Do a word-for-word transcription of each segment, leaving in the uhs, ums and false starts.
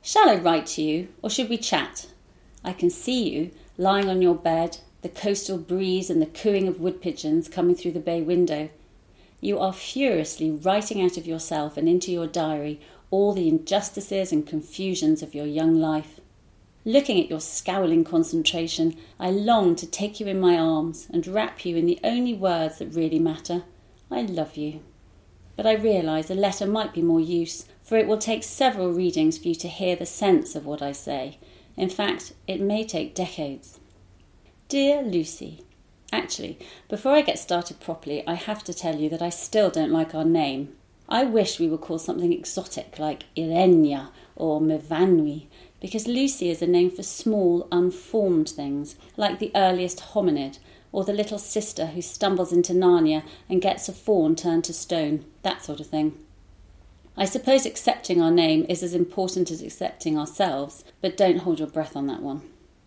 Shall I write to you, or should we chat? I can see you, lying on your bed, the coastal breeze and the cooing of wood pigeons coming through the bay window. You are furiously writing out of yourself and into your diary all the injustices and confusions of your young life. Looking at your scowling concentration, I long to take you in my arms and wrap you in the only words that really matter. I love you. But I realise a letter might be more use, for it will take several readings for you to hear the sense of what I say. In fact, it may take decades. Dear Lucy, actually, before I get started properly, I have to tell you that I still don't like our name. I wish we were called something exotic like Irenia or Mvanui, because Lucy is a name for small, unformed things, like the earliest hominid, or the little sister who stumbles into Narnia and gets a fawn turned to stone, that sort of thing. I suppose accepting our name is as important as accepting ourselves, but don't hold your breath on that one.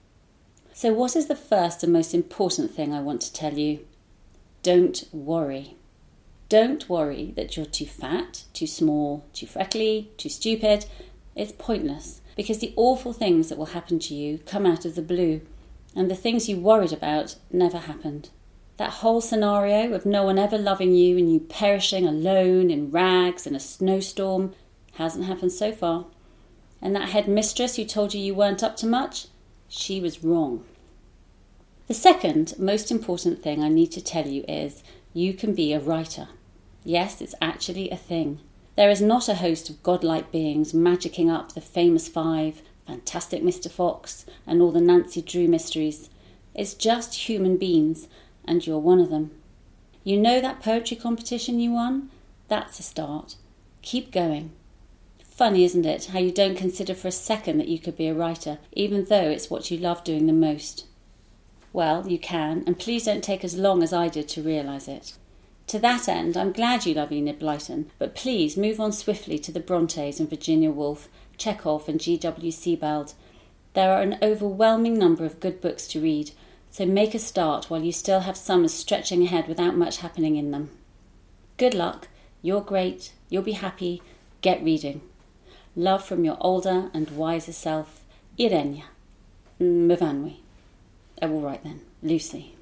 So what is the first and most important thing I want to tell you? Don't worry. Don't worry that you're too fat, too small, too freckly, too stupid. It's pointless, because the awful things that will happen to you come out of the blue, and the things you worried about never happened. That whole scenario of no one ever loving you and you perishing alone in rags in a snowstorm hasn't happened so far. And that headmistress who told you you weren't up to much, she was wrong. The second most important thing I need to tell you is you can be a writer. Yes, it's actually a thing. There is not a host of godlike beings magicking up the famous five, Fantastic Mister Fox, and all the Nancy Drew mysteries. It's just human beings, and you're one of them. You know that poetry competition you won? That's a start. Keep going. Funny, isn't it, how you don't consider for a second that you could be a writer, even though it's what you love doing the most. Well, you can, and please don't take as long as I did to realise it. To that end, I'm glad you love Enid Blyton, but please move on swiftly to the Brontes and Virginia Woolf, Chekhov and G W Sebald. There are an overwhelming number of good books to read, so make a start while you still have summers stretching ahead without much happening in them. Good luck, you're great, you'll be happy, get reading. Love from your older and wiser self, Irenia. Mvanui. Oh, all right then, Lucy.